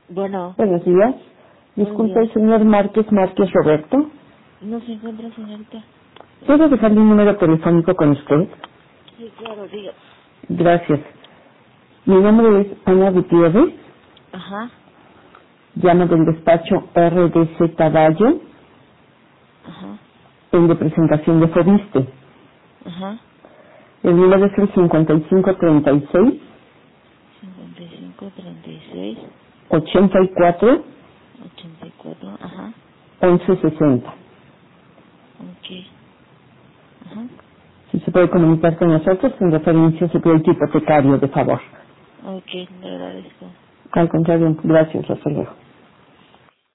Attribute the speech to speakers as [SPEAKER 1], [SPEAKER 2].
[SPEAKER 1] Bueno,
[SPEAKER 2] Buenos días.
[SPEAKER 1] buenos
[SPEAKER 2] Disculpe, el
[SPEAKER 1] días.
[SPEAKER 2] señor Márquez Roberto.
[SPEAKER 1] ¿No se encuentra, señorita?
[SPEAKER 2] ¿Puedo dejarle un número telefónico con usted?
[SPEAKER 1] Sí, claro, diga.
[SPEAKER 2] Gracias. Mi nombre es Ana Gutiérrez.
[SPEAKER 1] Ajá,
[SPEAKER 2] Llamo del despacho RDC Caballo,
[SPEAKER 1] ajá,
[SPEAKER 2] en representación de Fobiste.
[SPEAKER 1] ajá.
[SPEAKER 2] El número es el 5536
[SPEAKER 1] 5536
[SPEAKER 2] 84
[SPEAKER 1] 84, ajá.
[SPEAKER 2] 1160.
[SPEAKER 1] Ok, ajá.
[SPEAKER 2] Si se puede comunicar con nosotros en referencia a su crédito hipotecario, de favor.
[SPEAKER 1] Ok, le agradezco.
[SPEAKER 2] Al contrario, gracias, hasta luego.